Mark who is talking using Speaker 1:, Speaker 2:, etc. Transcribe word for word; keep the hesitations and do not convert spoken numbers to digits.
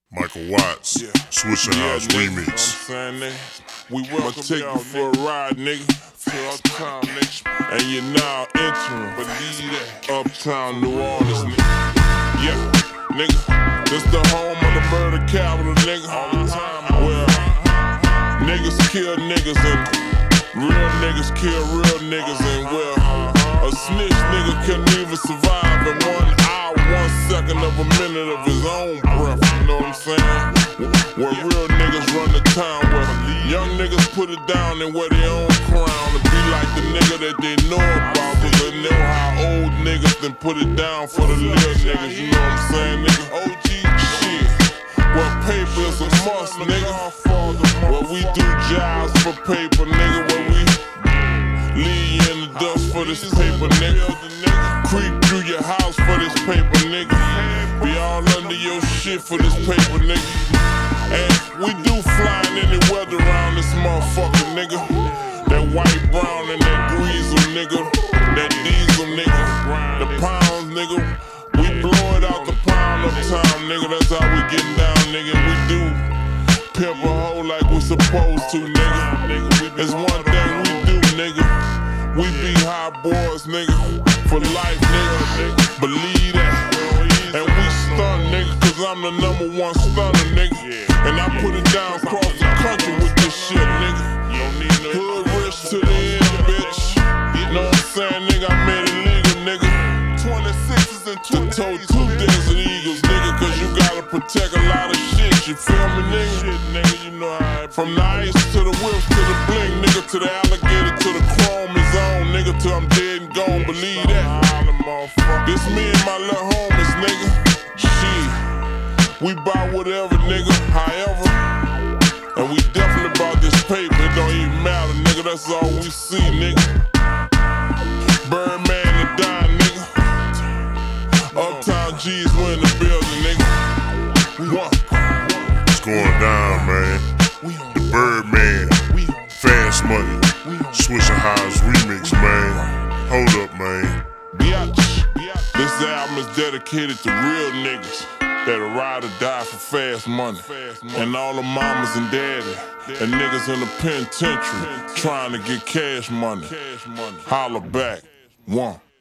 Speaker 1: Michael Watts, yeah. Swisher
Speaker 2: yeah,
Speaker 1: House
Speaker 2: nigga,
Speaker 1: remix.
Speaker 2: You know what I'm saying, nigga? We welcome take you for a ride, nigga. To Uptown, nigga. And you're now entering, believe that, Uptown New Orleans, nigga. Yeah, nigga. This the home of the murder capital, nigga. All the time, where niggas kill niggas and real niggas kill real niggas, and where a snitch nigga couldn't even survive in one hour, one second of a minute of his own breath. You know what I'm saying? Where real niggas run the town, where young niggas put it down and wear their own crown to be like the nigga that they know about, cause they know how old niggas then put it down for the little niggas. You know what I'm saying, nigga? O G shit. Well, paper is a must, nigga. Well, we do jobs for paper, nigga. Where we leave you in the dust for this paper, nigga. Creep through your house for this paper, nigga. Be all under your shit for this paper, nigga. And we do flying any weather around this motherfucker, nigga. That white, brown, and that greasel, nigga. That diesel, nigga. The pounds, nigga. We blow it out the pound uptown, nigga. That's how we getting down, nigga. We do pimp a hoe like we supposed to, nigga. It's one thing we do, nigga. We be high boys, nigga. For life, nigga. Believe that. And we stun, nigga, cause I'm the number one stunner, nigga. And I put it down across the country with this shit, nigga. Hood rich to the end, bitch. Know what I'm saying, nigga? I made it legal, nigga. twenty-sixes and to toe two Desert Eagles, nigga, cause you gotta protect a lot of shit, you feel me, nigga? Shit, nigga, you know how I from the ice to the whips to the bling, nigga, to the alligator to the chrome is on, nigga, till I'm dead and gone, believe that. This me and my little homies, nigga. Shit, we buy whatever, nigga, however. And we definitely bought this paper, it don't even matter, nigga, that's all we see, nigga. Birdman and dying, nigga. Uptown G's, we in the building, nigga. One.
Speaker 1: What's going down, man? The Birdman, Fast Money, Swisher House remix, man. Hold up, man.
Speaker 2: Biatch. This album is dedicated to real niggas that'll ride or die for fast money. And all the mamas and daddy and niggas in the penitentiary trying to get cash money. Holla back. One.